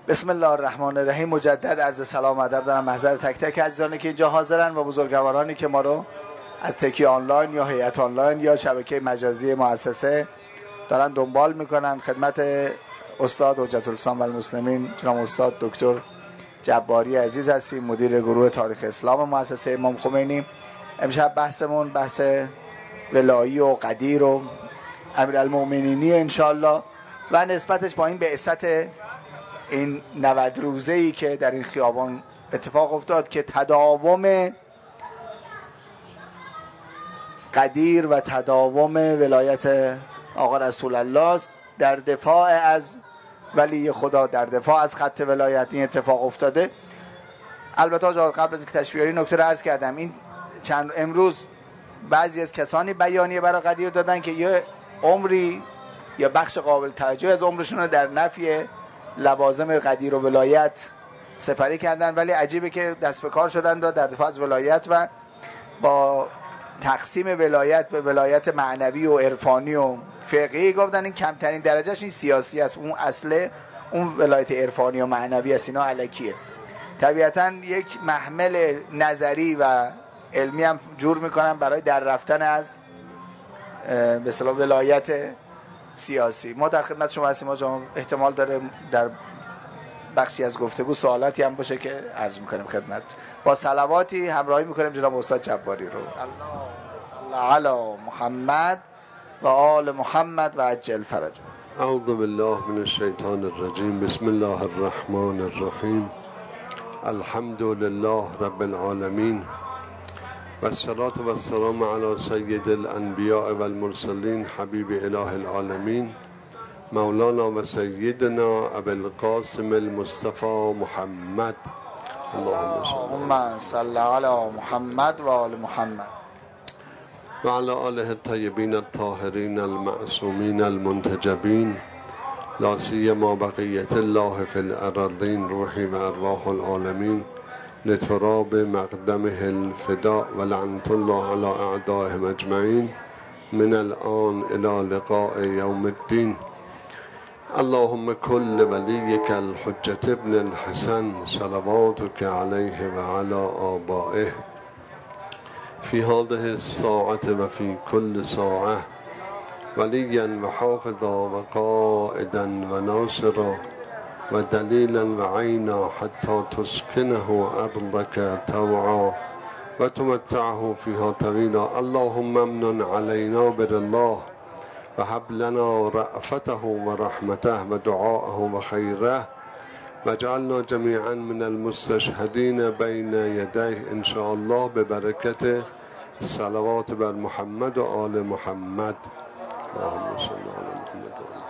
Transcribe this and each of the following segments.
بسم الله الرحمن الرحیم. مجدد عرض سلام و ادب دارم محضر تک تک عزیزانی که اینجا حاضرن و بزرگوارانی که ما رو از تکی آنلاین یا هیئت آنلاین یا شبکه مجازی مؤسسه دارن دنبال میکنن. خدمت استاد حجت الاسلام و المسلمین جناب استاد دکتر جباری عزیز هستیم، مدیر گروه تاریخ اسلام مؤسسه امام خمینی. امشب بحثمون بحث ولایی و قدیر و امیرالمؤمنینی انشالله و نسبتش با این بعثت این 90 روزه‌ای که در این خیابان اتفاق افتاد که تداوم قدیر و تداوم ولایت آقا رسول الله است در دفاع از ولی خدا، در دفاع از خط ولایت این اتفاق افتاده. البته قبل از اینکه تشریح نکته رو عرض کردم، این چند امروز بعضی از کسانی بیانیه برای قدیر دادن که یه عمری یا بخش قابل توجه از عمرشون رو در نفی لوازم قدیر و ولایت سپری کردن، ولی عجیبه که دست به کار شدن در دفاع از ولایت و با تقسیم ولایت به ولایت معنوی و عرفانی و فقهی گفتن این کمترین درجهش این سیاسی است، اون اصله اون ولایت عرفانی و معنوی است، اینا الکیه. طبیعتا یک محمل نظری و علمی هم جور میکنن برای در رفتن از به اصطلاح ولایت سیاسی. ما در خدمت شما هستیم. احتمال داره در بخشی از گفتگو سوالاتی هم باشه که عرض میکنیم خدمت. با صلواتی همراهی میکنیم جناب استاد جباری رو. اللهم صل علی محمد و آل محمد و عجل فرج. اعوذ بالله من الشیطان الرجیم. بسم الله الرحمن الرحیم. الحمد لله رب العالمین و الصلاة و السلام علی سید الانبیاء و المرسلین حبیب اله العالمین مولانا و سیدنا ابی القاسم المصطفى محمد. اللهم صل علی محمد و آل محمد و علی آله الطیبین الطاهرین المعصومین المنتجبین لا سیما بقیة الله فی الارضین روحی و ارواح العالمین لتراب مقدمه الفداء و لعنت الله علی اعدائهم اجمعین من الان الى لقاء یوم الدین. اللهم كل وليك الحجة ابن الحسن صلواتك عليه وعلى آبائه في هذه الساعة وفي كل ساعة وليا وحافظا وقائدا وناصرا ودليلا وعينا حتى تسكنه أرضك طوعا وتمتعه فيها طويلا. اللهم امن علينا بالله وهب لنا رأفته ورحمته ودعاءه وخيره واجعلنا جميعا من المستشهدين بين يديه إن شاء الله ببركة صلوات بر محمد وآل محمد. اللهم صل على محمد.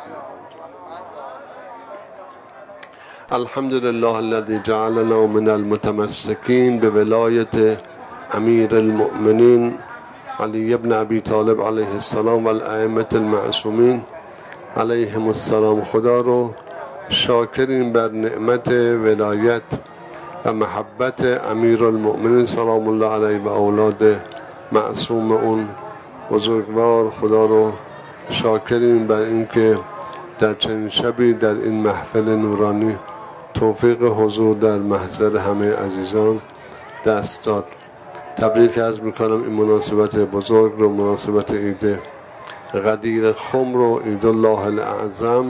الحمد لله الذي جعلنا من المتمسكين بولاية أمير المؤمنين علی ابن ابی طالب علیه السلام و الائمة المعصومین علیهم السلام. خدا رو شاکرین بر نعمت ولایت و محبت امیر المؤمنین سلام الله علیه و اولاد معصوم اون بزرگوار. خدا رو شاکرین بر اینکه در چنین شبی در این محفل نورانی توفیق حضور در محضر همه عزیزان دست داد. تبریک عرض میکنم این مناسبت بزرگ رو، مناسبت عید قدیر خم رو، عید الله الاعظم،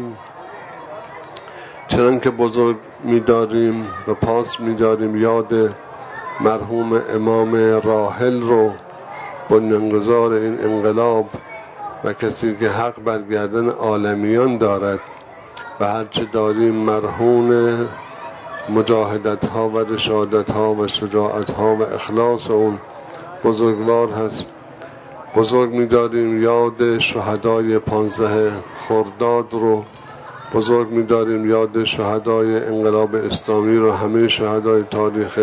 چنان که بزرگ میداریم و پاس میداریم یاد مرحوم امام راحل رو، بنیانگذار این انقلاب و کسی که حق بر گردن عالمیان دارد و هرچه داریم مرهون مجاهدت ها و رشادت ها و شجاعت ها و اخلاص اون بزرگوار هست. بزرگ می‌داریم یاد شهدای 15 خرداد رو، بزرگ می‌داریم یاد شهدای انقلاب اسلامی رو، همه شهدای تاریخ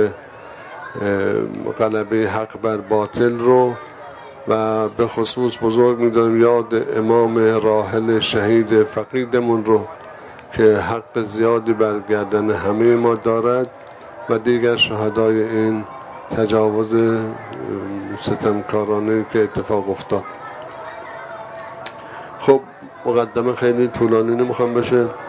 غلبه حق بر باطل رو، و به خصوص بزرگ می‌داریم یاد امام راحل شهید فقیدمون رو که حق زیادی بر گردن همه ما دارد و دیگر شهدای این تجاوز ستمکارانه که اتفاق افتاد. خب مقدمه خیلی طولانی نمیخوام بشه.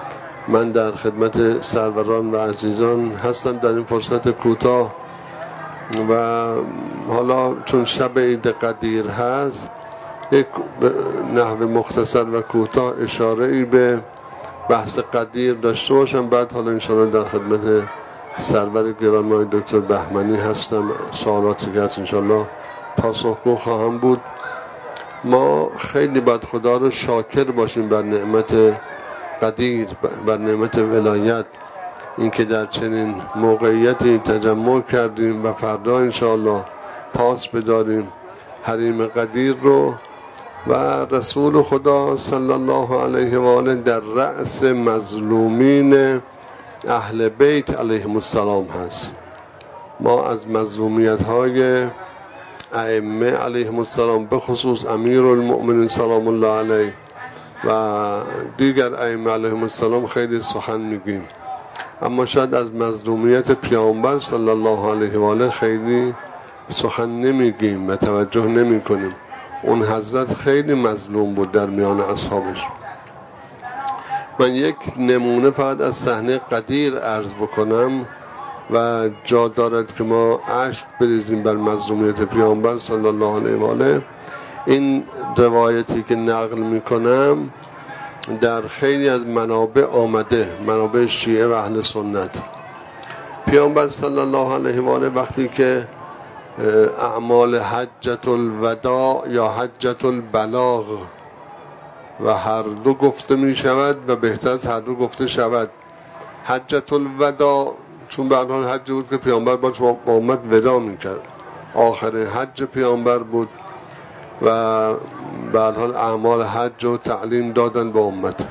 من در خدمت سروران و عزیزان هستم در این فرصت کوتاه و حالا چون شب عید قدیر هست یک نحو مختصر و کوتاه اشاره ای به بحث قدیر داشته باشم. بعد حالا انشاءالله در خدمت سرور گرامی دکتر بهمنی هستم، سوالاتی که هست انشاءالله پاسخگو خواهم بود. ما خیلی باید خدا رو شاکر باشیم بر نعمت قدیر، بر نعمت ولایت، اینکه در چنین موقعیتی تجمع کردیم و فردا انشاءالله پاس بداریم حریم قدیر رو و رسول خدا صلی الله علیه و آله در رأس مظلومین اهل بیت علیهم السلام هست. ما از مظلومیت های ائمه علیهم السلام به خصوص امیرالمؤمنین سلام الله علیه و دیگر ائمه علیهم السلام خیلی سخن میگیم، اما شاید از مظلومیت پیامبر صلی الله علیه و آله خیلی سخن نمیگیم و توجه نمی کنیم. اون حضرت خیلی مظلوم بود در میان اصحابش. من یک نمونه فقط از صحنه قدیر عرض بکنم و جا دارد که ما اشک بریزیم بر مظلومیت پیامبر صلی الله علیه و آله. این روایتی که نقل میکنم در خیلی از منابع آمده، منابع شیعه و اهل سنت. پیامبر صلی الله علیه و آله وقتی که اعمال حجت الوداع یا حجت البلاغ و هر دو گفته می شود و بهتر از هر دو گفته شود، حجت الوداع چون به حال حج بود که پیامبر با امت ودا می کرد، آخرین حج پیامبر بود و به حال اعمال حج و تعلیم دادن به امت.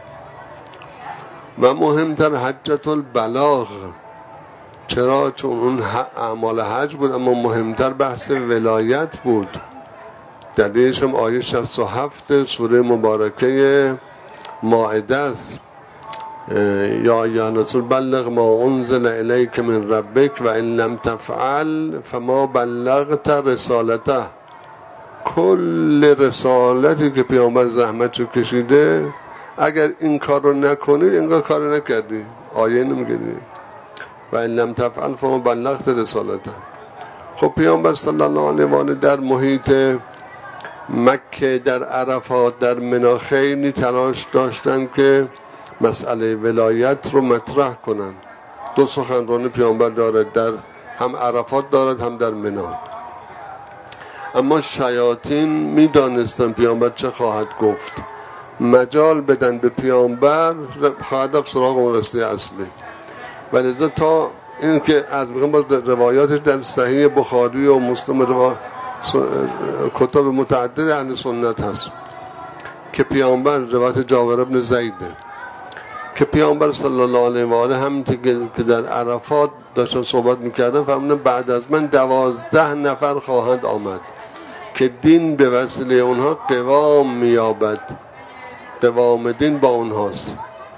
و مهمتر حجت البلاغ. چرا؟ چون اون اعمال حج بود، اما مهمتر بحث ولایت بود. دلیلش هم آیه 67 سوره مبارکه مائده است. یا ایها الرسول بلغ ما انزل الیک من ربک و ان لم تفعل فما بلغت رسالته. کل رسالتی که پیامبر زحمتشو کشیده، اگر این کار رو نکنی انگار کار نکردی. آیه نمیگه و ان لم تفعل فما بلغت رسالته. خب پیامبر صلی الله علیه و آله در محیط مکه، در عرفات، در منی خیلی تلاش داشتن که مسئله ولایت رو مطرح کنن. دو سخنرانی پیامبر دارد، در هم عرفات دارد هم در منی. اما شیاطین میدانستن پیامبر چه خواهد گفت، مجال بدن به پیامبر خواهد رفت سراغ اون قصه اصلی. و لذا تا این که از باز روایاتش در صحیح بخاری و مسلم کتاب متعدد اهل سنت هست که پیامبر، روایت جابر بن زیده، که پیامبر صلی الله علیه و آله همین که در عرفات داشتن صحبت میکردن فرمودن بعد از من 12 نفر خواهند آمد که دین به وسیله اونها قوام مییابد، قوام دین با اونهاست.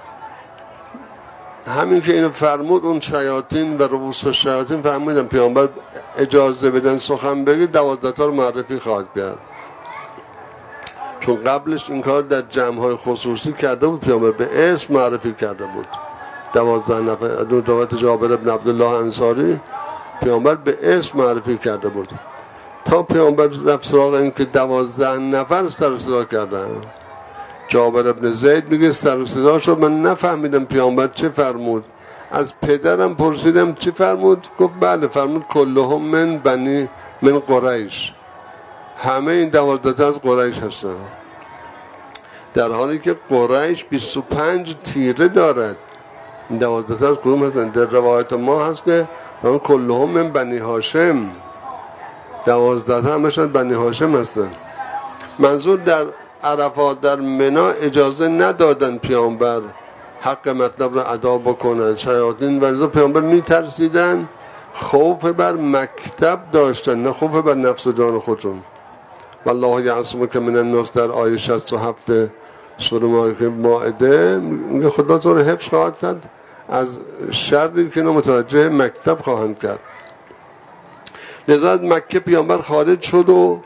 همین که اینو فرمود اون شیاطین و رؤوس الشیاطین فهمیدن پیامبر اجازه بدن سخن بگه 12 تا رو معرفی خواهد کرد. چون قبلش این کار در جمع‌های خصوصی کرده بود، پیامبر به اسم معرفی کرده بود. 12 نفر روایت جابر بن عبدالله انصاری، پیامبر به اسم معرفی کرده بود. تا پیامبر رفت سراغ این که 12 نفر سر و صدا کردن. جابر بن زید میگه سر و صدا شد، من نفهمیدم پیامبر چه فرمود. از پدرم پرسیدم چه فرمود؟ گفت بله فرمود کلهم من قریش، همه این 12 تا از قریش هستن. در حالی که قریش 25 تیره دارد. این 12 تا از کدوم هستن؟ در روایت ما هست که کلهم من بنی هاشم، 12 تا همشون بنی هاشم هستن. منظور در عرفات، در منی اجازه ندادن پیامبر حق مطلب را ادا بکنن شیاطین، ورزا پیامبر میترسیدن، خوف بر مکتب داشتن، نه خوف بر نفس و جان خودشون. والله یعصمک من الناس در آیه 67 سوره مائده میگه خدا تو رو حفظ خواهد کرد از شری که متوجه مکتب خواهند کرد. لذا از مکه پیامبر خارج شد و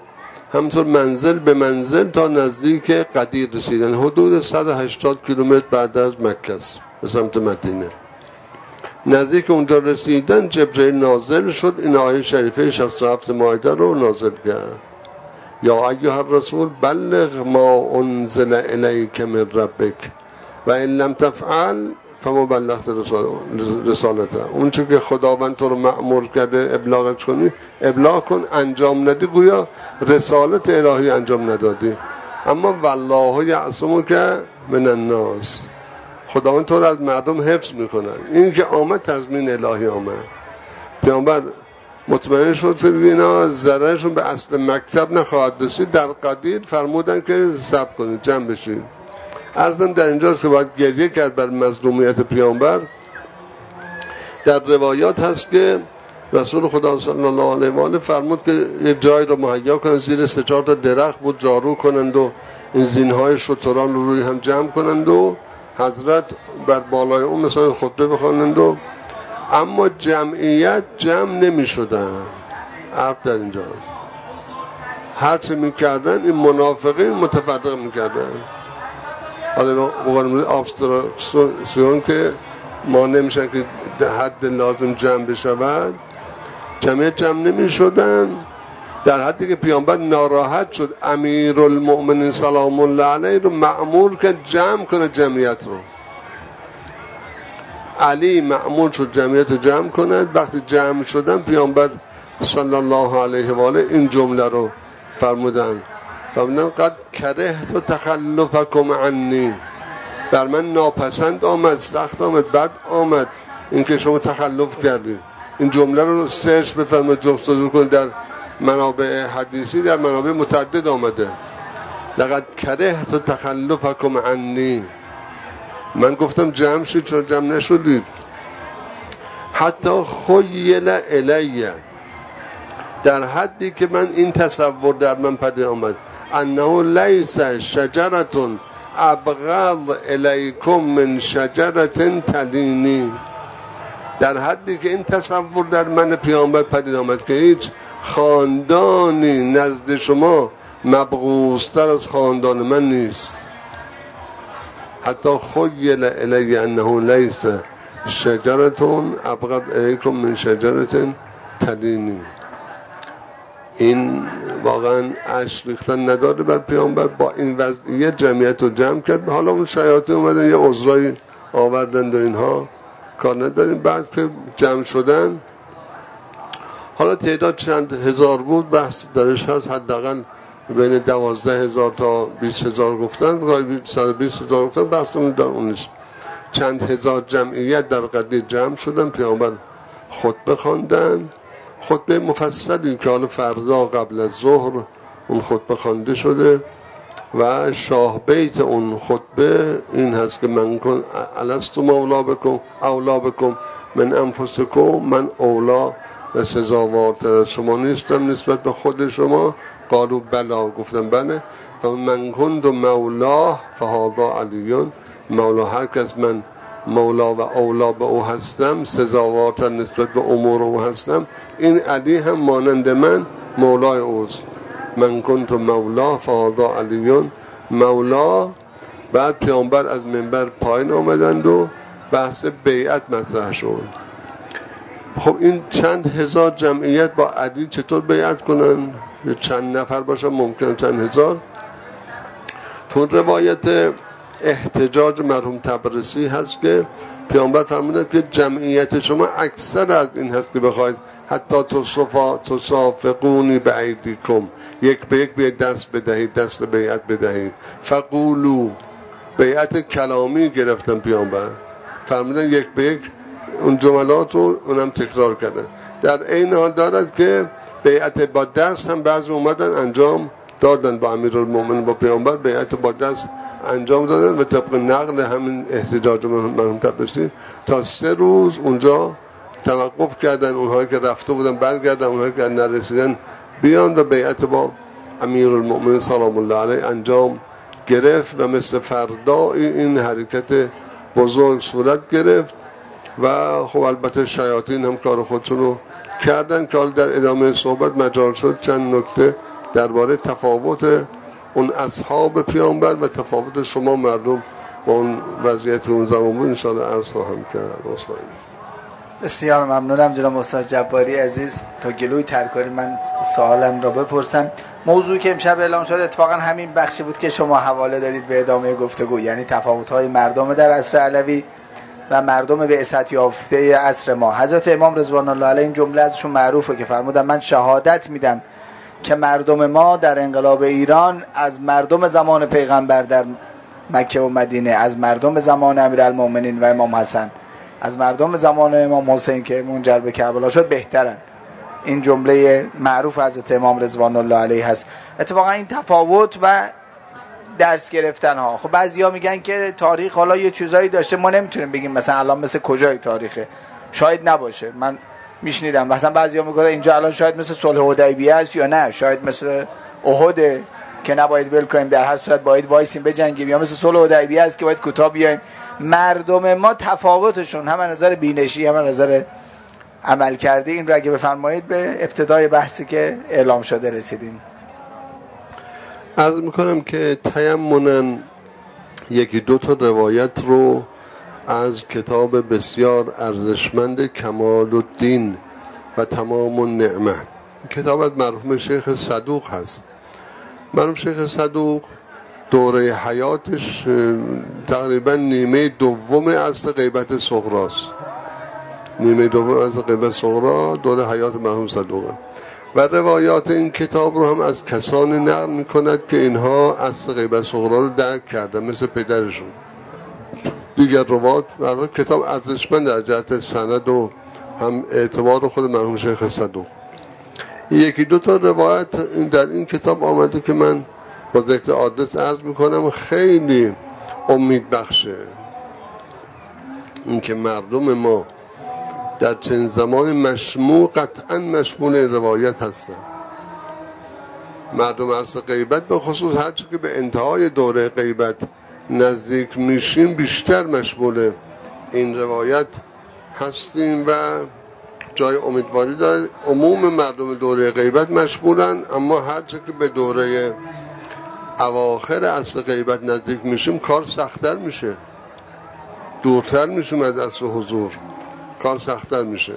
همطور منزل به منزل تا نزدیک قدیر رسیدن. حدود 180 کیلومتر بعد از مکه است به سمت مدینه. نزدیک اونجا رسیدن جبرئیل نازل شد، این آیه شریفه 67 مائده رو نازل کرد. یا ایها الرسول بلغ ما انزل الیک من ربک و ان لم تفعل فما بلغت رسالته. اون چه که خداوند تو رو مأمور کرده ابلاغش کنی ابلاغ کن، انجام ندی گویا رسالت الهی انجام ندادی. اما والله یعصمک من الناس، خداوند تو رو از مردم حفظ میکنن. این که آمد تضمین الهی آمد. پیامبر مطمئن شد که اینا ضررشون به اصل مکتب نخواهد رسید. در قدیر فرمودن که صبر کنید، جمع بشید. عرضم در اینجاست که باید گریه کرد بر مظلومیت پیامبر. در روایات هست که رسول خدا صلی الله علیه و آله فرمود که یک جای رو مهیا کنند، زیر 3-4 تا درخت بود جارو کنند و این زینهای شتران رو روی هم جمع کنند و حضرت بر بالای اون مثلا خطبه بخوانند و اما جمعیت جمع نمی شدن. عرب در اینجاست. هر چه می کردن این منافقین متفرق می کردن. حالا بقول آبستراکسیون که ما نمیشن که حد لازم جمع بشود، جمعیت جمع نمی شدن، در حدی که پیامبر ناراحت شد. امیرالمؤمنین سلام الله علیه رو مأمور کرد جمع کنه جمعیت رو. علی مأمور شد جمعیت رو جمع کند. وقتی جمع شدن پیامبر صلی الله علیه و آله این جمله رو فرمودن قد کرهت تخلفکم عنی، بر من ناپسند آمد، سخت آمد، بد آمد این که شما تخلف کردید. این جمله رو سرچ بفرمایید، جستجو کنید، در منابع حدیثی در منابع متعدد آمده. لقد کرهت تخلفکم عنی، من گفتم جمع شید چرا جمع نشدید. حتی خیل الیه، در حدی که من این تصور در من پدید آمد انه لیس شجرتون ابغض الیکم من شجرة تلینی، در حدی که این تصور در من پیامبر پدید آمد که هیچ خاندانی نزد شما مبغوض‌تر از خاندان من نیست. حتی خیل الی انه لیس شجرتون ابغض الیکم من شجرة تلینی. این واقعا اشک ریختن نداره بر پیامبر. با این وضعیت جمعیت رو جمع کرد. حالا اون شیاطین اومدن یه عذرایی آوردند و اینها کار نداریم. بعد که جمع شدن، حالا تعداد چند هزار بود بحث درش هست، حداقل بین 12,000 تا 20,000 گفتن، 120,000 گفتن، بحثمون در اونش. چند هزار جمعیت در قدیر جمع شدن، پیامبر خطبه خواندن، خطبه مفصلی که حالا فردا قبل از ظهر اون خطبه خوانده شده و شاه بیت اون خطبه این هست که من کن الستو مولا بکم من انفسکم، من اولا و سزاوارتر از شما نیستم نسبت به خود شما. قالوا بلا، گفتم بله. و من کند مولا فهذا علیون، مولا هر کس من مولا و اولا به او هستم، سزاوارتر نسبت به امور او هستم، این علی هم مانند من مولای اوست. من کنت مولا فهذا علیون مولا. بعد پیامبر از منبر پایین آمدند و بحث بیعت مطرح شد. خب این چند هزار جمعیت با علی چطور بیعت کنن؟ چند نفر باشن، ممکن چند هزار. تو روایت احتجاج مرحوم تبرسی هست که پیامبر فرمودند که جمعیت شما اکثر از این هست که بخواید حتی تصافقونی به ایدیکم، یک به یک به دست بدهید، دست بیعت بدهید. فقولو، بیعت کلامی گرفتن پیامبر، فرمودن یک به یک اون جملات رو اونم تکرار کردن. در این حال دارد که بیعت با دست هم بعضی اومدن انجام دادن، با امیرالمومنین با پیامبر بیعت با دست انجام دادن و طبق نقل همین احتجاج مرحوم تبرسی تا 3 روز اونجا توقف کردن. اونهایی که رفته بودن برگردن، اونهایی که نرسیدن بیان و بیعت با امیرالمومنین سلام الله علیه انجام گرفت و مثل فردا این حرکت بزرگ صورت گرفت. و خب البته شیاطین هم کار خودشونو کردن که حال در ادامه صحبت مجال شد چند نکته درباره تفاوت اون اصحاب پیامبر و تفاوت شما مردم با اون وضعیت اون زمان بود انشاءالله عرض خواهم کرد. بسیار ممنونم جناب استاد جباری عزیز. تا گلوی ترکاری من سوالم را بپرسم. موضوعی که امشب اعلام شد اتفاقا همین بخشی بود که شما حواله دادید به ادامه گفتگو، یعنی تفاوت‌های مردم در عصر علوی و مردم بعثت یافته عصر ما. حضرت امام رضوان الله علیهم جمله ازشون معروفه که فرمودن من شهادت میدم که مردم ما در انقلاب ایران از مردم زمان پیغمبر در مکه و مدینه، از مردم زمان امیرالمومنین و امام حسن، از مردم زمان امام حسین که منجر به کربلا شد بهترن. این جمله معروف حضرت امام رضوان الله علیه هست. اتفاقا این تفاوت و درس گرفتن ها، خب بعضیا میگن که تاریخ حالا یه چیزایی داشته، ما نمیتونیم بگیم مثلا الان مثل کجای تاریخه، شاید نباشه. من میشنیدم مثلا بعضیا میگن اینجا الان شاید مثل صلح حدیبیه است، یا نه شاید مثل احد که نباید ول کنیم، در هر صورت باید وایسیم بجنگیم، یا مثل صلح حدیبیه است که باید کوتاه بیایم. مردم ما تفاوتشون هم از نظر بینشی هم از نظر عمل کرده، این رو اگه بفرمایید به ابتدای بحثی که اعلام شده رسیدیم. عرض میکنم که تیمناً یکی دو تا روایت رو از کتاب بسیار ارزشمند کمال الدین و تمام النعمه، کتاب از مرحوم شیخ صدوق هست. مرحوم شیخ صدوق دوره حیاتش تقریبا نیمه دوم از غیبت صغراست. نیمه دوم از غیبت صغرا دوره حیات مرحوم صدوقه و روایات این کتاب رو هم از کسانی نقل میکند که اینها از غیبت صغرا رو درک کردن، مثل پدرشون. دیگر روایات برای کتاب ارزشمند در جهت سند و هم اعتبار خود مرحوم شیخ صدوق. یکی دو تا روایت در این کتاب آمده که من با ذکر آدرس عرض میکنم، خیلی امید بخشه. این که مردم ما در چند زمان مشمول، قطعا مشمول این روایت هستن. مردم عصر غیبت به خصوص هرچی که به انتهای دوره غیبت نزدیک میشیم بیشتر مشمول این روایت هستیم و جای امیدواری داره. عموم مردم دوره غیبت مشمولن، اما هرچی که به دوره اواخر عصر غیبت نزدیک میشیم کار سخت‌تر میشه، دورتر میشیم از عصر حضور، کار سخت‌تر میشه.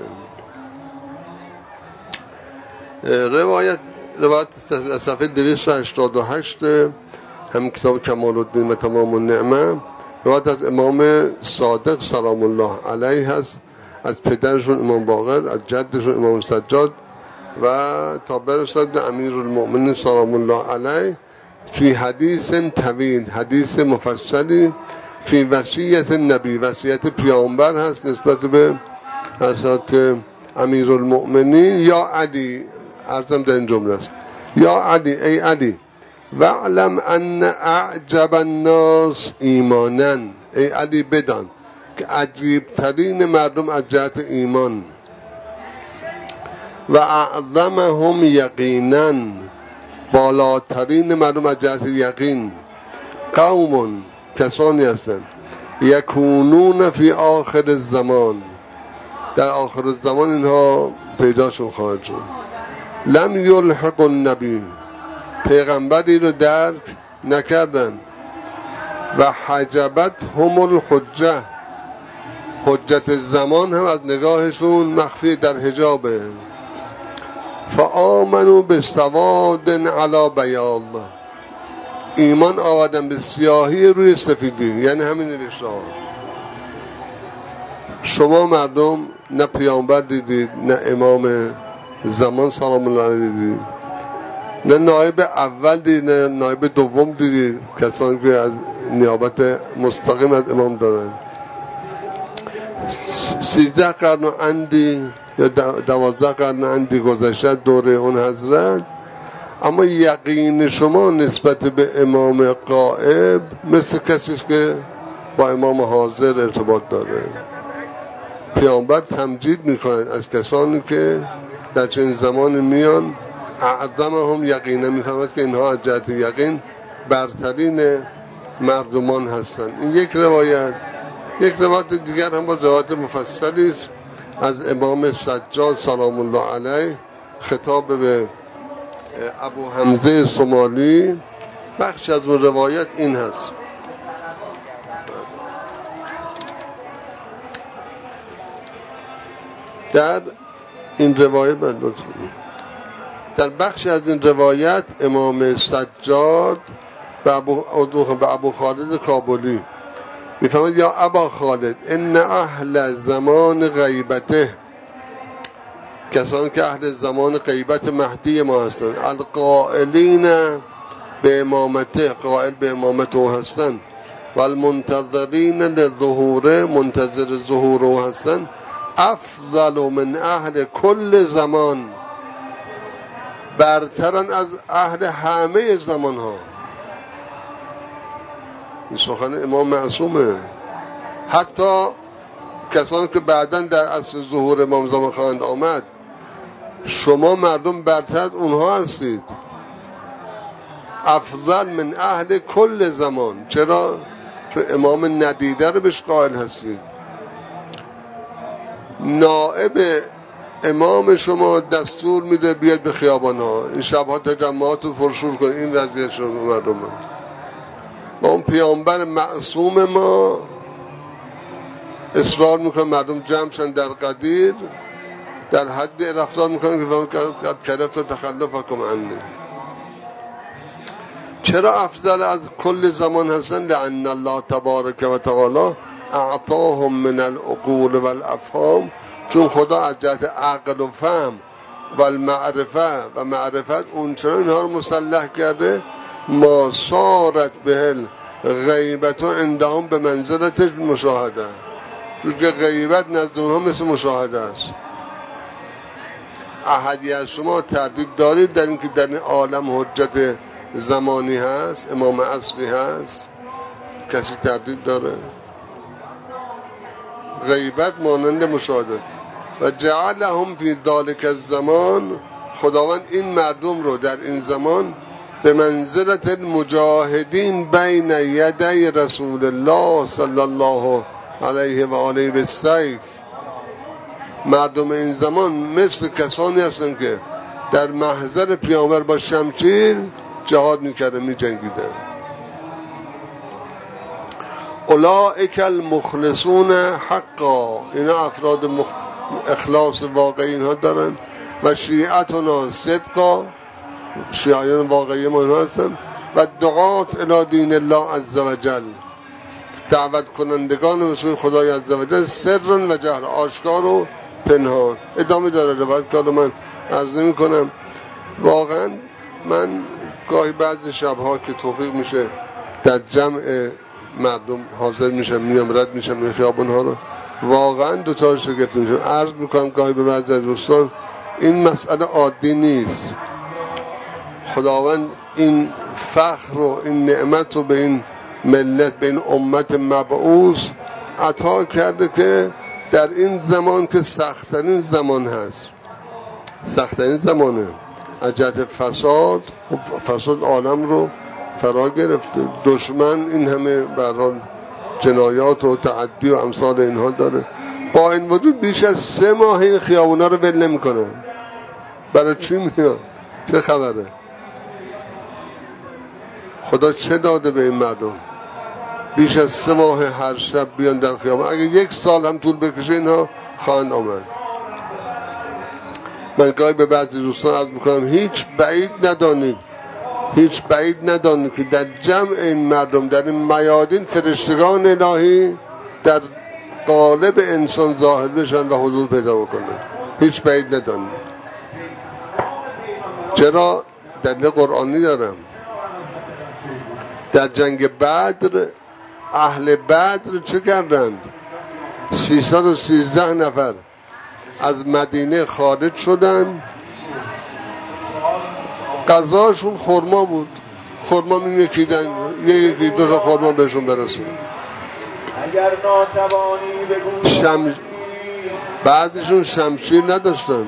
روایت صفحه 288 هم کتاب کمال الدین و تمام النعمه، روایت از امام صادق سلام الله علیه هست، از پدرشون امام باقر، از جدشون امام سجاد و تا برسد به امیرالمؤمنین سلام الله علیه فی حدیث طویل، حدیث مفصلی فی وصیت نبی، وصیت پیامبر هست نسبت به حضرت امیرالمؤمنین. یا علی، عرضم در این جمله است، یا علی ای علی وعلم ان اعجب الناس ایمانا، ای علی بدان که عجیب ترین مردم از جهت ایمان و اعظمهم یقینا، بالاترین مردم از جهت یقین، قوم کسانی هستند یکونون فی آخر الزمان، در آخر الزمان اینها پیداشون خواهد شد. لم یلحق النبی، پیغمبری رو درک نکردن و حجبت هم الحجه، حجت زمان هم از نگاهشون مخفی در حجابه. فآمنوا بسواد علی بیاض، ایمان آوردن به سیاهی روی سفیدی، یعنی همین رشته ها. شما مردم نه پیامبر دیدید، نه امام زمان سلام الله علیه دیدید، نه نایب اول دیدید، نه نایب دوم دیدید، کسانی که از نیابت مستقیم از امام دارن. 13 قرن و اندی یا 12 قرن اندی گذشته دوره اون حضرت، اما یقین شما نسبت به امام غائب مثل کسی که با امام حاضر ارتباط داره. پیامبر تمجید میکنن از کسانی که در چنین زمان میان، اعظمهم یقینا، میفهمد که اینها از جهت یقین برترین مردمان هستند. این یک روایت. یک روایت دیگر هم با روایت مفصلی است از امام سجاد سلام الله علیه، خطاب به ابو حمزه سمالی بخش از اون روایت این هست. در این روایت در بخش از این روایت امام سجاد به ابو خالد کابلی میفهمد یا ابا خالد ان اهل زمان غیبته، کسان که اهل زمان غیبت مهدی ما هستند، القائلین به امامته، قائل به امامت او هستند، و المنتظرین لظهوره، منتظر ظهور او هستند، افضل من اهل کل زمان، برترن از اهل همه زمان ها. این سخن امام معصومه. حتی کسانی که بعداً در عصر ظهور امام زمان خواهند آمد، شما مردم برتر از اونها هستید. افضل من اهل کل زمان. چرا؟ چون امام ندیده رو بهش قائل هستید. نائب امام شما دستور میده بیاد به خیابان ها، این شبها تجمعات رو پرشور کن، این وضعیت شما مردم ها. و اون پیامبر معصوم ما اصرار میکنه مردم جمع شن در قدیر، در حد رفتار میکنن که قد کرفت تخلفکم عنی. چرا افضل از کل زمان هستن؟ لأن الله تبارک و تعالی اعطاهم من العقول والافهام، چون خدا از جهت عقل و فهم و المعرفه و معرفت اونچنان اینها رو مسلح کرده، ما صارت به غیبت عندهم به منزلت مشاهده، چون که غیبت نزد اونها مثل مشاهده است. احدی از شما تردید دارید در اینکه در این عالم حجت زمانی هست، امام اصلی هست؟ کسی تردید داره؟ غیبت مانند مشاهده. و جعلهم فی ذلک الزمان، خداوند این مردم رو در این زمان به منزلت المجاهدین بین یدی رسول الله صلی الله علیه و آله بالسیف، مردم این زمان مثل کسانی هستن که در محضر پیامبر با شمشیر جهاد میکردن، میجنگیدن. اولئک المخلصون حقا، اینا افراد اخلاص واقعی اینها دارن. و شیعتنا صدقا، شیعیان واقعی ما اینها هستن. و دعات الی دین الله عز و جل، دعوت کنندگان به سوی خدای عز و جل، سرا و جهر، آشکار و پنهان. ادامه داره روایت که من عرض میکنم. واقعا من گاهی بعضی شبها که توفیق میشه در جمع مردم حاضر میشم، میام رد میشم این خیابون ها رو، واقعا دوچار شگفتی میشم. عرض میکنم گاهی به بعضی از دوستان این مسئله عادی نیست. خداوند این فخر و این نعمت رو به این ملت، به این امت مبعوث عطا کرده که در این زمان که سخت‌ترین زمان هست، سخت‌ترین زمانه، از جهت فساد عالم رو فرا گرفته. دشمن این همه برحال جنایات و تعدی و امثال اینها داره، با این وجود بیش از 3 ماه این خیابونا رو ول نمی‌کنه. برای چی میاد؟ چه خبره؟ خدا چه داده به این مردم؟ بیش از 3 ماه هر شب بیان در خیابان. اگه 1 سال هم طول بکشه اینها خواهند آمد. من گاهی به بعضی دوستان عرض میکنم هیچ بعید ندانید که در جمع این مردم، در این میادین، فرشتگان الهی در قالب انسان ظاهر بشن و حضور پیدا بکنن. هیچ بعید ندانید. چرا؟ دلیل قرآنی دارم. در جنگ بدر اهل بدر چه کردند؟ 313 نفر از مدینه خارج شدن. غذاشون خرما بود، خرما می‌چکیدن، یکی 2 تا خرما بهشون برسه. اگر ناتوانی بگو بعضیشون شمشیر نداشتن.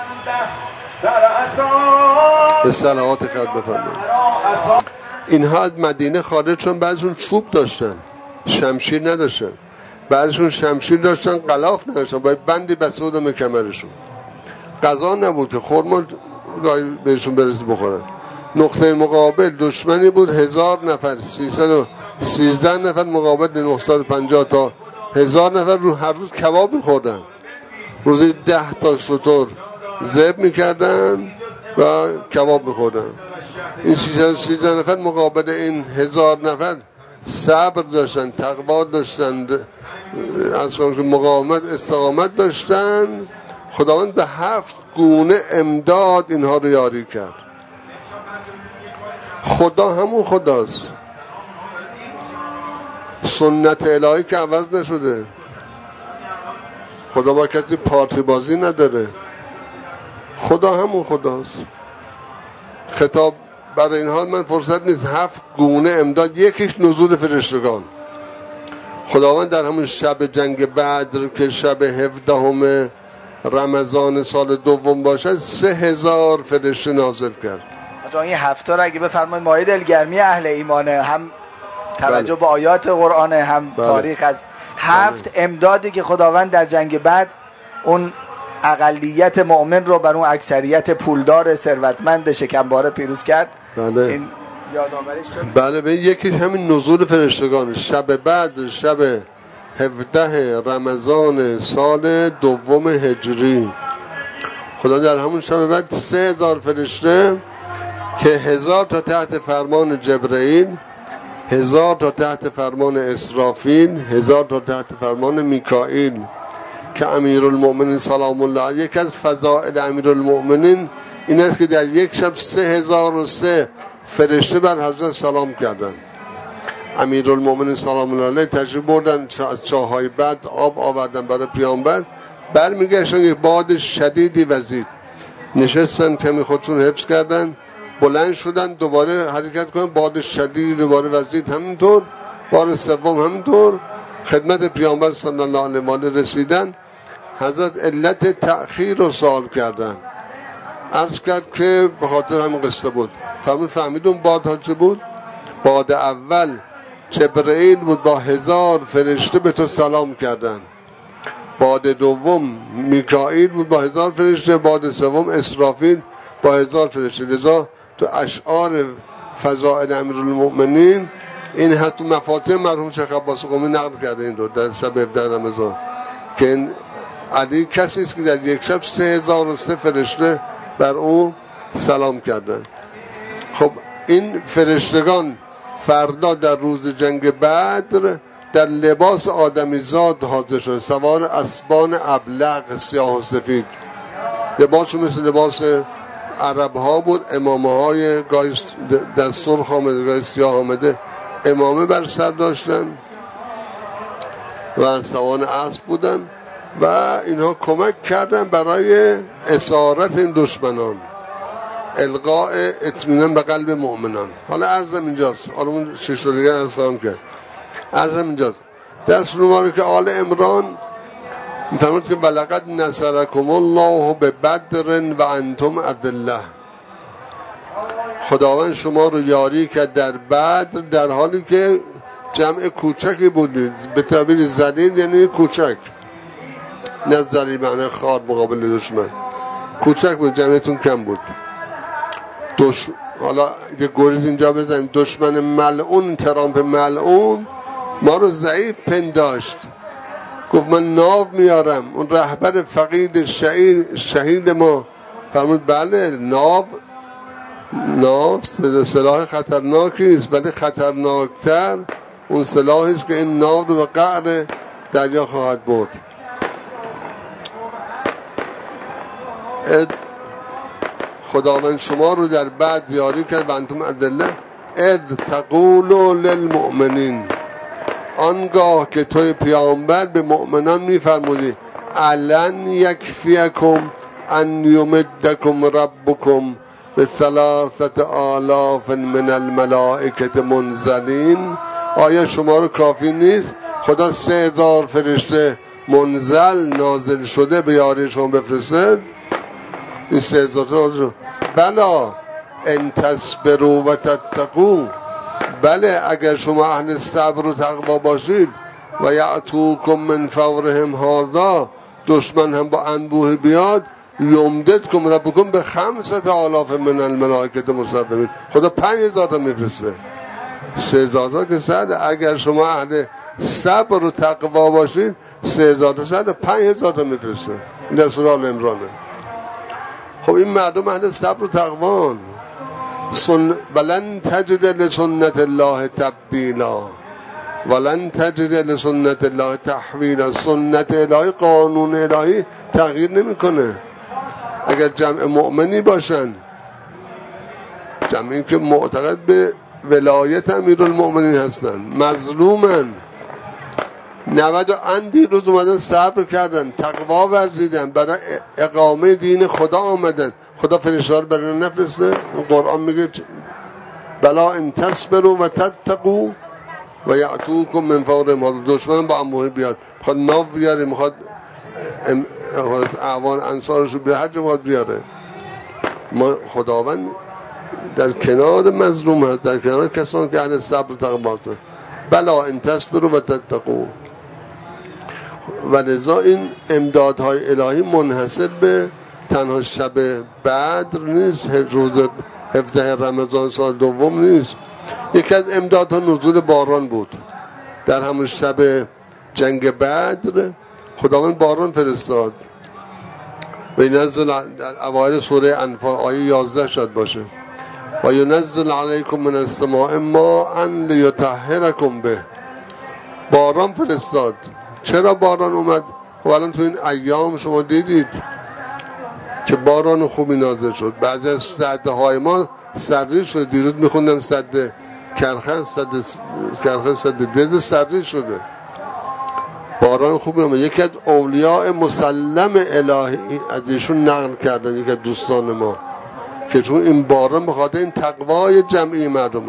به صلوات خیر بفرمایید. اینها از مدینه خارج شدن، بعضیشون چوب داشتن، شمشیر نداشتن. بعضیشون شمشیر داشتن، غلاف نداشتن، باید بندی بسته بودن به کمرشون. غذا نبود که خرما گاهی بهشون برسه بخورن. نقطه مقابل دشمنی بود 1000 نفر، 313 نفر مقابل 950 تا 1000 نفر رو هر روز کباب می‌خوردن. روزی 10 تا شتر ذبح می‌کردن و کباب می‌خوردن. این 313 نفر مقابل این 1000 نفر صبر داشتن، تقوا داشتن، از مقاومت، استقامت داشتن. خداوند به 7 گونه امداد اینها رو یاری کرد. خدا همون خداست، سنت الهی که عوض نشده. خدا با کسی پارتی بازی نداره، خدا همون خداست. خطاب برای این حال من فرصت نیست 7 گونه امداد. یکیش نزول فرشتگان. خداوند در همون شب جنگ بدر که شب 17 رمضان سال دوم باشد 3000 فرشته نازل کرد. این 7 رو اگه بفرمایید مایه دلگرمی اهل ایمانه، هم توجه به آیات قرآن، هم تاریخ. از 7 امدادی که خداوند در جنگ بدر اون اقلیت مؤمن رو بر اون اکثریت پولدار ثروتمند شکمباره پیروز کرد. بله. این یادآوریش شد. بله، به یکیش همین نزول فرشتگان شب بعد شب 17 رمضان سال دوم هجری. خدا در همون شب بعد 3000 فرشته که 1000 تا تحت فرمان جبرئیل، 1000 تا تحت فرمان اسرافیل، 1000 تا تحت فرمان میکائیل که امیرالمؤمنین سلام الله علیه. یکی از فضائل امیرالمؤمنین این است که در یک شب 3003 فرشته بر حضرت سلام کردند. امیرالمؤمنین سلام الله علیه تشریف بردن از چاهای بعد آب آوردن برای پیامبر. برمیگشتن یک باد شدیدی وزید، نشستن کمی خودشون حفظ کردن، بلند شدن دوباره حرکت کنن، باد شدید دوباره وزید، همینطور بار سوم همینطور. خدمت پیامبر صلی الله علیه و آله رسیدن. حضرت علت تأخیر رو سوال کردن، عرض کرد که به خاطر همین قصه بود. فهمید اون بادها چه بود؟ باد اول جبرئیل بود با 1000 فرشته به تو سلام کردن. باد دوم میکائیل بود با 1000 فرشته. باد سوم اسرافیل با 1000 فرشته. لذا تو اشعار فضائل امیرالمؤمنین این حتی مفاتیح مرحوم شیخ عباس قمی نقل کرده این رو در شب 17 رمضان که این علی کسی است که در یک شب 3003 فرشته بر او سلام کردن. خب این فرشتگان فردا در روز جنگ بدر در لباس آدمیزاد حاضر شد، سوار اسبان ابلق سیاه و سفید. لباس مثل لباس عرب ها بود، امامه های گاهی در سرخ آمده گاهی سیاه آمده، امامه بر سر داشتن و سوار اسب بودن و اینها کمک کردن برای اسارت این دشمنان، القاء اطمینان به قلب مؤمنان. حالا عرضم اینجاست، حالا اون 6 تا دیگر عرض خواهم کرد. عرضم اینجاست در سوره مبارکه آل عمران میفرماید که ولقد نصرکم الله ببدر و انتم اذله. خداوند شما رو یاری کرد در بدر در حالی که جمع کوچکی بودید. به تعبیر ذلیل یعنی کوچک، نه ذلیل معنی خار مقابل دشمن. کوچک بود، جمعتون کم بود. حالا یه گریز اینجا بزنیم. دشمن ملعون، ترامپ ملعون ما رو ضعیف پنداشت، گفت من ناو میارم. اون رهبر فقید شهید ما فرمود بله ناو سلاح خطرناکی است، ولی خطرناکتر اون سلاحی است که این ناو رو به قعر دریا خواهد برد. خداوند شما رو در بعد یاری کرد و انتم اذله اذ تقول للمؤمنین، آنگاه که توی پیامبر به مؤمنان میفرمودی الان یکفیکم ان یمدکم ربکم به 3000 من الملائکه منزلین. آیا شما رو کافی نیست خدا 3000 فرشته منزل نازل شده به یاری شما بفرسته؟ این 3000 نازل بلا ان تصبروا و تتقوا، بله اگر شما اهل صبر و تقوا باشید و یعتوکم من فورهم هذا، دشمن هم با انبوه بیاد یمددکم ربکم به 5000 من الملائکه مسومین. خدا 5000 تا میفرسته. 3000 تا که صد. اگر شما اهل صبر و تقوا باشید 3000 تا صد 5000 تا میفرسته. این در سوره آل عمرانه. خب این مردم اهل صبر و تقوان. ولن تجد لسنت الله تبدیلا ولن تجد لسنت الله تحویلا. سنت الهی، قانون الهی تغییر نمیکنه. اگر جمع مؤمنی باشن، جمعی که معتقد به ولایت امیرالمؤمنین هستن، مظلومن، 90 اندی روز اومدن صبر کردن، تقوا ورزیدن، برای اقامه دین خدا آمدن، خدا فرشته‌ها رو برای نفرسته؟ قرآن میگه بلا ان تصبروا و تتقوا و یأتوکم من فورهم. دشمن با انبوه بیاد، میخواد ناو بیاره، میخواد اعوان انصارشو به هر جا میخواد بیاره. ما خداوند در کنار مظلوم هست، در کنار کسان که اهل صبر و تقوا هستند. بلا ان تصبروا و تتقوا. و لذا این امدادهای الهی منحصر به تنها شب بدر نیست، روز 17 رمضان سال دوم نیست. یکی از امدادها نزول باران بود. در همون شب جنگ بدر خداوند باران فرستاد. و ینزل در اوایل سوره انفال آیه 11 شد باشه. و ینزل علیکم من السماء ماء لیطهرکم به. باران فرستاد. چرا باران اومد؟ خب الان تو این ایام شما دیدید که باران خوبی نازل شد. بعضی از سدهای ما سرریز شده. دیروز میخوندم سد کرخه، سد دز سرریز شده. باران خوبی نامه. یکی از اولیاء مسلم الهی از ایشون نقل کردن، یکی از دوستان ما، که چون این باران بخاطر این تقوای جمعی مردمه.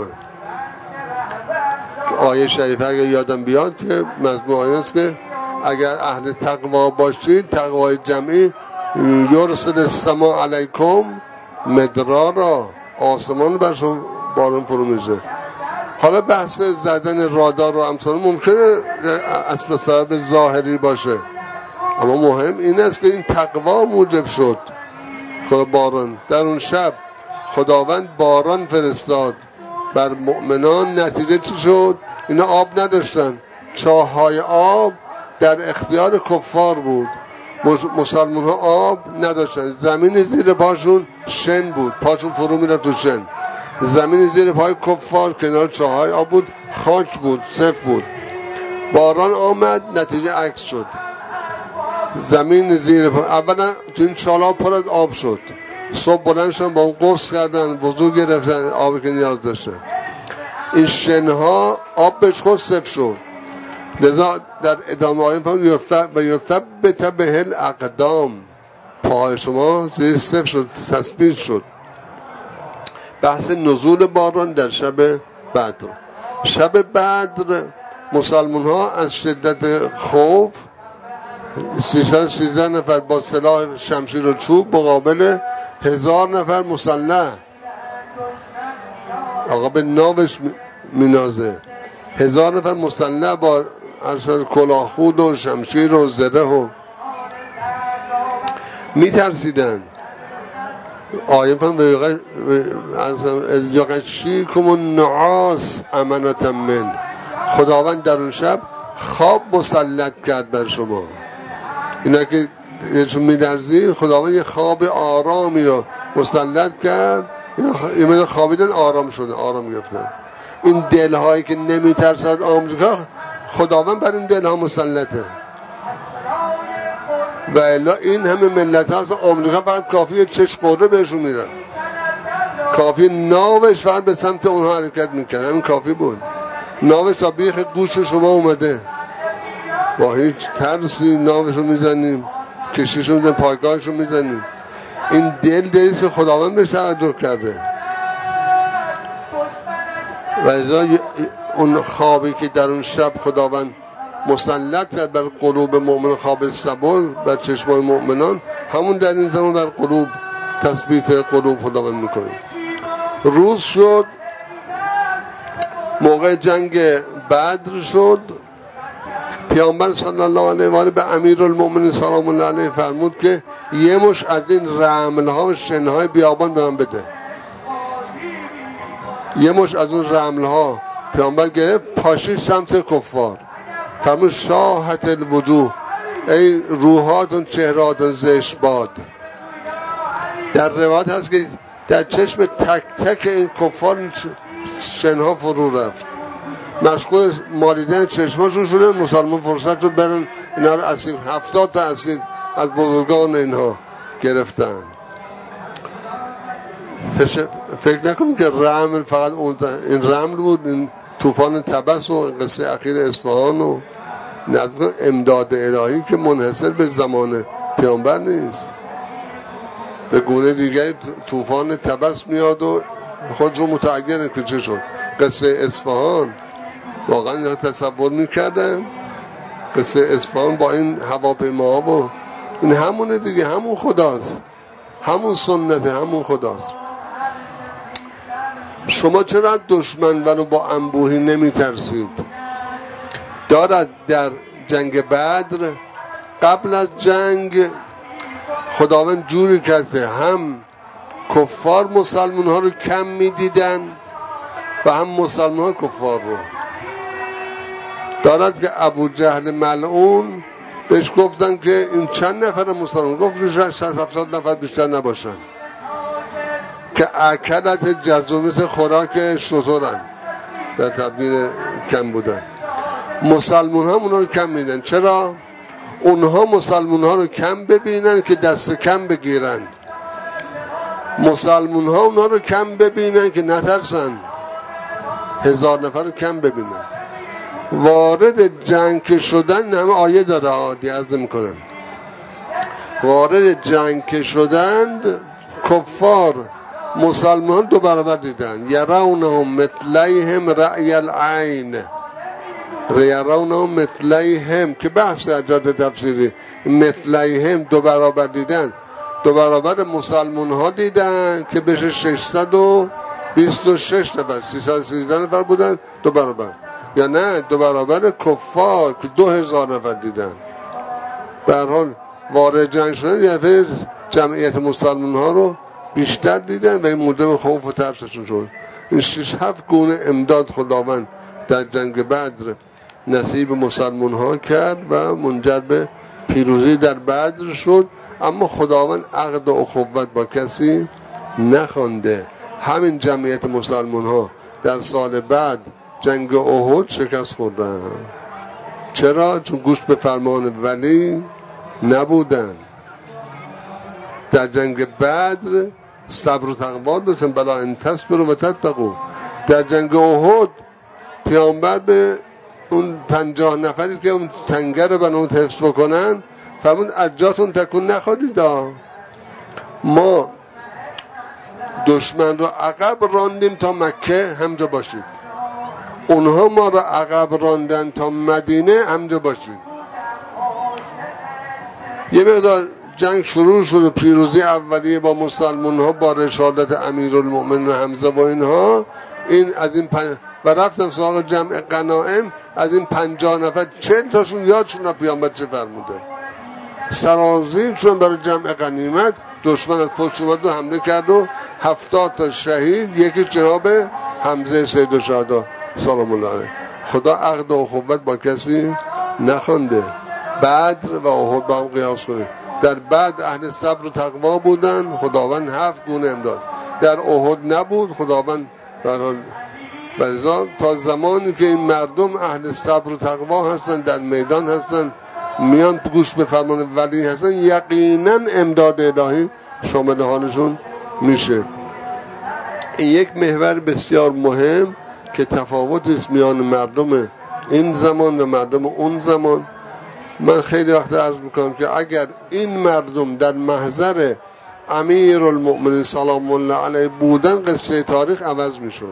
آیه شریفه اگر یادم بیاد که مضمون آیه است که اگر اهل تقوا باشید، تقوای جمعی، یرسل السماء علیکم مدرارا، آسمان بر شما باران فرو میشه. حالا بحث زدن رادار و امثال ممکنه از سبب ظاهری باشه، اما مهم این است که این تقوا موجب شد. خدا باران در اون شب خداوند باران فرستاد بر مؤمنان. نتیجه چی شد؟ اینا آب نداشتن، چاهای آب در اختیار کفار بود، مسلمان ها آب نداشتن. زمین زیر پاشون شن بود، پاشون فرو میرفت تو شن. زمین زیر پای کفار کنار چاهای آب بود، خاک بود، صفر بود. باران آمد، نتیجه عکس شد. زمین زیر پای اولا تو این چالا پر از آب شد. صبح بلند شدن، با اون غسل کردن، وضو گرفتن، آبی که نیاز داشتن. این شنها آب بهش خود صفر شد. لذا در ادامه آیه و یثبت به الاقدام، پای شما زیر صفر شد، تثبیت شد. بحث نزول باران در شب بدر. شب بدر مسلمان ها از شدت خوف 313 نفر با سلاح شمشیر و چوب مقابل 1000 نفر مسلح. آقا به ناوش مینازه. 1000 نفر مسلح با کلاهخود و شمشیر و زره و میترسیدن. آیه فرمود یغشیکم النعاس امنة من. خداوند در اون شب خواب مسلط کرد بر شما. اینا که چون می‌لرزید، خداوند یه خواب آرامی رو مسلط کرد. اینا خوابیدن، آرام شدن، آرام گرفتن. این دل‌هایی که نمی‌ترسد آمریکا، خداوند بر این دل‌ها مسلطه. و الا این همه ملت هست آمریکا فقط کافیه چشم قوره بهشون میرن، کافی ناوش فقط به سمت اونها حرکت میکنه، همین کافی بود. ناوش تا بیخ گوش شما اومده، با هیچ ترسی ناوشو میزنیم، کشیشو میزنیم، پایگاهشو میزنیم. این دلیست که خداوند بهش توجه کرده. و لذا اون خوابی که در اون شب خداوند مسلط کرد بر قلوب مؤمن، خواب صبر بر چشمان مؤمنان، همون در این زمان بر قلوب تثبیت قلوب خداوند میکنه. روز شد، موقع جنگ بدر شد. پیامبر صلی الله علیه و آله به امیرالمؤمنین سلام الله علیه فرمود که یه مش از این رمل‌ها و شنهای بیابان به من بده. یه مش از اون رمل‌ها پیامبر گرفت پاشید سمت کفار. فرمود شاهت الوجوه، ای روحاتون چهرهاتون زشت باد. در روایت هست که در چشم تک تک این کفار شنها فرو رفت، مشغول مالیدن چشماشون شده. مسلمان فرصت رو برن اینا رو اسیر، 70 تا اسیر از بزرگان اینها گرفتن. فکر نکنیم که رمل فقط این رمل بود، این طوفان تبس و قصه اخیر اصفهان و امداد الهی که منحصر به زمان پیامبر نیست. به گونه دیگه طوفان تبس میاد و خود رو متعین که چه شد. قصه اصفهان واقعا اینا تصور میکردن قصه اصفهان با این هواپیماها و این همونه دیگه، همون خداست، همون سنته، همون خداست. شما چرا دشمن رو با انبوهی نمی ترسید؟ دارد در جنگ بدر قبل از جنگ خداوند جوری کرد که هم کفار مسلمان ها رو کم می دیدن و هم مسلمان ها کفار رو. دارد که ابو جهل ملعون بهش گفتن که این چند نفر مسلمان، گفت 60-70 نفر بیشتر نباشن که اکلت جزو مثل خوراک شترن، در تبدیل کم بودن. مسلمان ها اونها رو کم میدن. چرا؟ اونها مسلمان ها رو کم ببینن که دست کم بگیرن، مسلمان ها اونها رو کم ببینن که نترسن 1000 نفر رو کم ببینن. وارد جنگ که شدن، همه آیه داره عادی عرض میکنن، وارد جنگ که شدند کفار مسلمان 2 برابر دیدن. یرونهم مثلیهم رأی العین، یرونهم مثلیهم که بحث اجازه تفسیری، مثلیهم 2 برابر دیدن. 2 برابر مسلمان ها دیدن که بشه 626 نفر، 313 نفر بودن 2 برابر، یا نه 2 برابر کفار که 2000 نفر دیدن. به هر حال وارد جنگ شدن یعنی جمعیت مسلمان ها رو بیشتر دیدن و این موجب خوف و ترسشون شد. این 6-7 گونه امداد خداوند در جنگ بدر نصیب مسلمان ها کرد و منجر به پیروزی در بدر شد. اما خداوند عقد و اخوت با کسی نخوانده. همین جمعیت مسلمان ها در سال بعد جنگ احد شکست خوردن. چرا؟ چون گوش به فرمان ولی نبودن. در جنگ بدر صبر و تقوا داشتن، بلا ان تصبروا و تتقوا. در جنگ احد پیامبر به اون 50 نفری که اون تنگر بنو حفظ بکنن فرمود از جاتون تکون نخورید، ما دشمن رو عقب راندیم تا مکه همجا باشید، اونها ما رو عقب راندن تا مدینه همجا باشید. یه مقدار جنگ شروع شد و پیروزی اولیه با مسلمان ها با رشادت امیرالمؤمنین حمزه و اینها، این از این و رفتن سراغ جمع غنائم. از این 50 نفر 40 تاشون یادشون را پیامبر چه فرموده، سرازیر چون برای جمع غنیمت دشمن از پشت اومد و حمله کرد و 70 تا شهید، یکی جناب حمزه سید الشهدا سلام الله علیه. خدا عقد و اخوت با کسی نخوانده. بدر و احد با هم قیاس کنید. در بعد اهل صبر و تقوا بودن، خداوند 7 گونه امداد. در احد نبود، خداوند برای تا زمانی که این مردم اهل صبر و تقوا هستن، در میدان هستن، میان گوش به فرمان ولی هستن، یقینا امداد الهی شامل حالشون میشه. این یک محور بسیار مهم که تفاوتی است میان مردم این زمان و مردم اون زمان. من خیلی وقت عرض میکنم که اگر این مردم در محضر امیرالمؤمنین سلام الله علیه بودن، قصه تاریخ عوض میشد.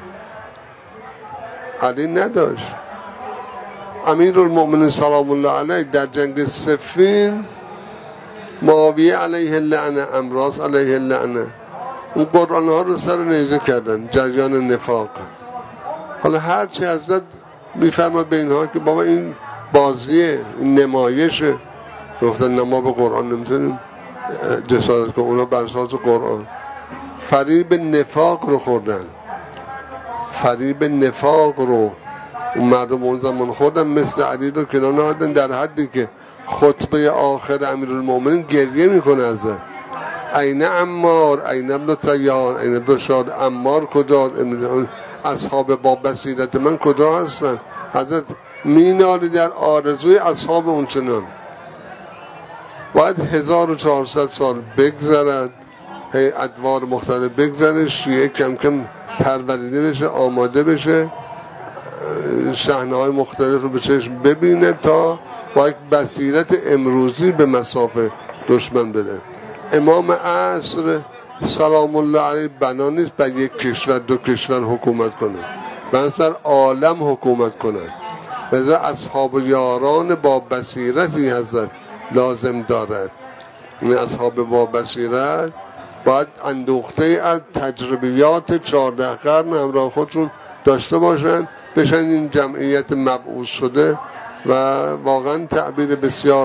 علی نداشت. امیرالمؤمنین سلام الله علیه در جنگ صفین معاویه علیه اللعنه، امراض علیه اللعنه، اون قرآن ها رو سر نیزه کردن، جریان نفاق. حالا هرچی حضرت میفرماد به اینها که بابا این بازیه، نمایشه. گفتن نه ما به قرآن نمیتونیم جسارت کنیم، اونا بر اساس قرآن. فریب نفاق رو خوردن، فریب نفاق رو اون مردم اون زمان خوردن. مثل علی رو کنار نهادن در حدی که خطبه آخر امیرالمومنین گریه میکنه ازش. این عمار، این ابن طیار، این ابن شاد، عمار کجا؟ اصحاب با بصیرت من کجا هستن؟ حضرت مینالی در آرزوی اصحاب اون چنان. باید 1400 سال بگذرد، ادوار مختلف بگذره، شیعه کم کم پروریده بشه، آماده بشه، صحنه‌های مختلف رو به چشم ببینه تا با یک بصیرت امروزی به مصاف دشمن بده. امام عصر سلام الله علیه بنا نیست بر یک کشور دو کشور حکومت کنه، بس بر عالم حکومت کنه. بذار اصحاب یاران با بصیرتی حضرت لازم دارد. این اصحاب با بصیرت باید اندوخته از تجربیات 14 قرن همراه خودشون داشته باشن، بشن این جمعیت مبعوث شده. و واقعا تعبیر بسیار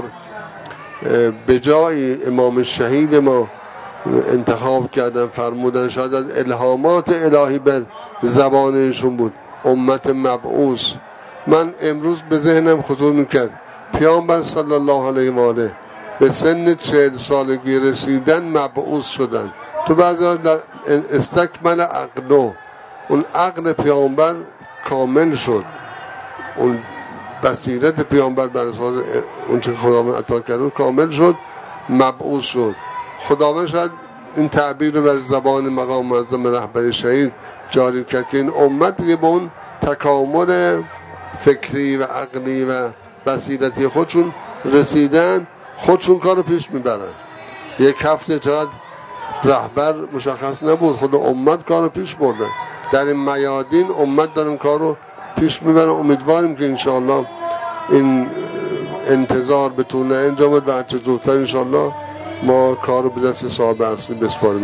بجایی امام شهید ما انتخاب کردن، فرمودن شاید از الهامات الهی بر زبانشون بود، امت مبعوث. من امروز به ذهنم خطور میکرد پیامبر صلی الله علیه و آله به سن 40 سالگی رسیدن مبعوث شدن. تو بعضی استکمل عقله، اون عقل پیامبر کامل شد، اون بصیرت پیامبر بر اساس اون چه خداوند عطا کرد کامل شد، مبعوث شد. خداوند شاید این تعبیر رو بر زبان مقام معظم رهبری شهید جاری کرد که این امت دیگه به اون تکامل فکری و عقلی و بصیرتی خودشون رسیدن، خودشون کارو پیش میبرن. یک هفته چقدر رهبر مشخص نبود، خود امت کارو پیش بردن. در این میادین امت دارن کارو پیش میبرن. امیدواریم که انشاءالله این انتظار به طول انجامد و هرچه زودتر انشاءالله ما کارو به دست صاحب اصلی بسپاریم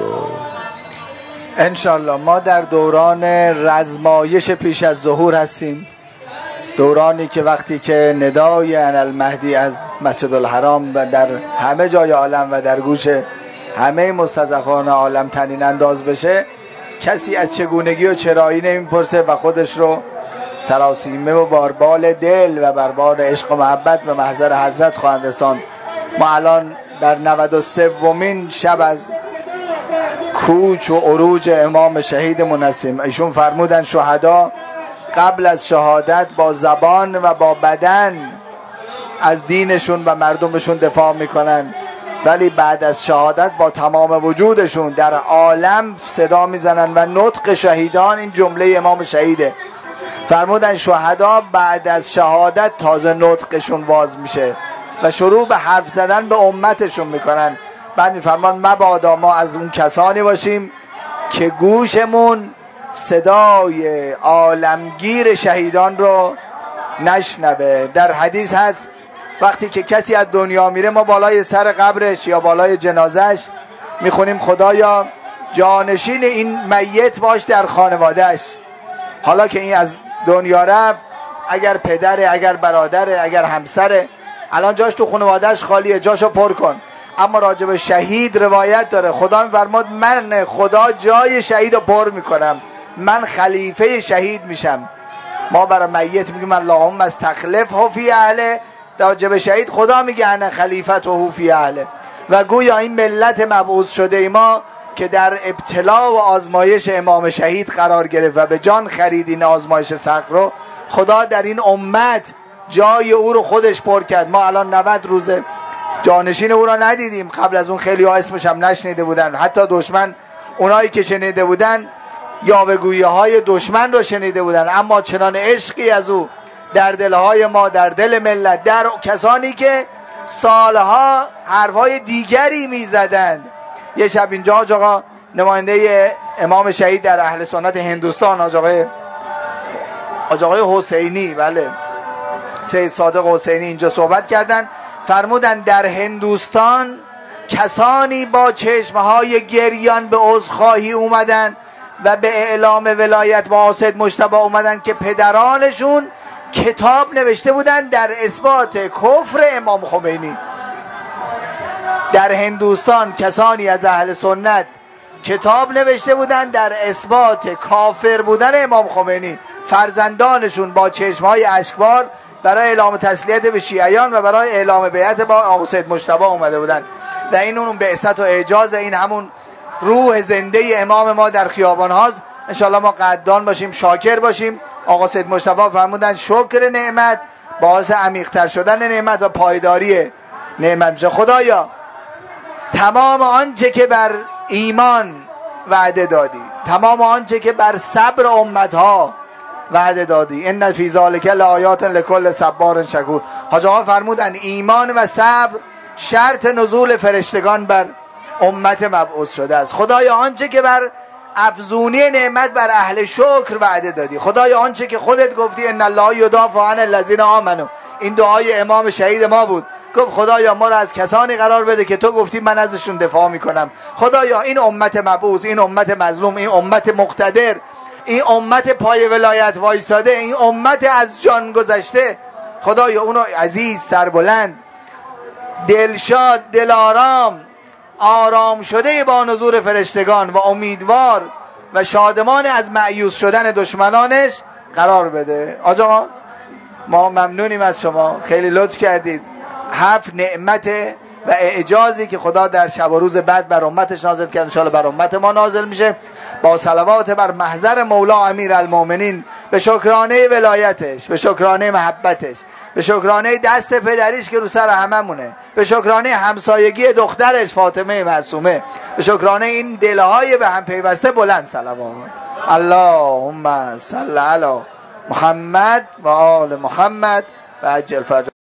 انشاءالله. ما در دوران رزمایش پیش از ظهور هستیم، دورانی که وقتی که ندای انالمهدی از مسجد الحرام و در همه جای عالم و در گوش همه مستضعفان عالم طنین انداز بشه، کسی از چگونگی و چرایی نمیپرسه و خودش رو سراسیمه و باربال دل و بربار عشق و محبت به محضر حضرت خواهند رساند. ما الان در 93مین شب از کوچ و عروج امام شهیدمون هستیم. ایشون فرمودن شهدا قبل از شهادت با زبان و با بدن از دینشون و مردمشون دفاع میکنن، ولی بعد از شهادت با تمام وجودشون در عالم صدا میزنن و نطق شهیدان این جمله امام شهیده. فرمودن شهدا بعد از شهادت تازه نطقشون واز میشه و شروع به حرف زدن به امتشون میکنن. بعد میفرمان مبادا ما از اون کسانی باشیم که گوشمون صدای عالمگیر شهیدان رو نشنوه. در حدیث هست وقتی که کسی از دنیا میره ما بالای سر قبرش یا بالای جنازش میخونیم خدایا جانشین این میت باش در خانوادهش. حالا که این از دنیا رفت، اگر پدره، اگر برادره، اگر همسره، الان جاش تو خانوادهش خالیه، جاشو پر کن. اما راجع به شهید روایت داره خدا میفرماد من خدا جای شهید رو پر میکنم، من خلیفه شهید میشم. ما برای میت میگیم اللهم استخلفه فی اهله، راجع به شهید خدا میگه انا خلیفته فی اهله. و گویا این ملت مبعوث شده ما که در ابتلا و آزمایش امام شهید قرار گرفت و به جان خرید این آزمایش سخت رو، خدا در این امت جای او رو خودش پر کرد. ما الان 90 روزه جانشین او را ندیدیم. قبل از اون خیلی ها اسمش هم نشنیده بودن، حتی دشمن اونایی که شنیده بودن یاوه‌گویی های دشمن رو شنیده بودن، اما چنان عشقی از او در دلهای ما، در دل ملت، در کسانی که سالها حرفهای دیگری میزدند. یه شب اینجا حاج آقا نماینده امام شهید در اهل سنت هندوستان حاج آقای حسینی، بله سید صادق حسینی اینجا صحبت کردن. فرمودن در هندوستان کسانی با چشمهای گریان به عذرخواهی اومدن و به اعلام ولایت با سید مجتبی اومدن که پدرانشون کتاب نوشته بودن در اثبات کفر امام خمینی. در هندوستان کسانی از اهل سنت کتاب نوشته بودن در اثبات کافر بودن امام خمینی. فرزندانشون با چشمهای اشکبار برای اعلام تسلیت به شیعیان و برای اعلام بیعت با آقا سید مجتبی اومده بودن و این اون بعثت و اعجاز، این همون روح زنده امام ما در خیابان هاست. انشالله ما قدردان باشیم، شاکر باشیم. آقا سید مجتبی فرمودن شکر نعمت باعث عمیق‌تر شدن نعمت و پایداری نعمت میشه. خدایا تمام آنچه که بر ایمان وعده دادی، تمام آنچه که بر صبر امتها وعده دادی، ان فی ذلک لآیات لکل صبار شکور. حاج آقا فرمودن ایمان و صبر شرط نزول فرشتگان بر امت مبعوث شده است. خدایا آنچه که بر افزونی نعمت بر اهل شکر وعده دادی، خدایا آنچه که خودت گفتی ان الله یدافع عن الذین آمنوا، این دعای امام شهید ما بود، گفت خدایا ما را از کسانی قرار بده که تو گفتی من ازشون دفاع میکنم. خدایا این امت مبعوث، این امت مظلوم، این امت مقتدر، این امت پای ولایت وایساده، این امت از جان گذشته، خدایا اونو عزیز، سربلند، دلشاد، دلارام، آرام شده با نزول فرشتگان و امیدوار و شادمان از مأیوس شدن دشمنانش قرار بده. آقا ما ممنونیم از شما، خیلی لطف کردید. 7 نعمت و اعجازی که خدا در شب و روز بعد بر امتش نازل کرد انشاءالله بر امت ما نازل میشه، با صلوات بر محضر مولا امیر المؤمنین، به شکرانه ولایتش، به شکرانه محبتش، به شکرانه دست پدریش که رو سر هممونه، به شکرانه همسایگی دخترش فاطمه معصومه، به شکرانه این دلهای به هم پیوسته. بلند صلوات. اللهم صل علی محمد و آل محمد و عجل فرج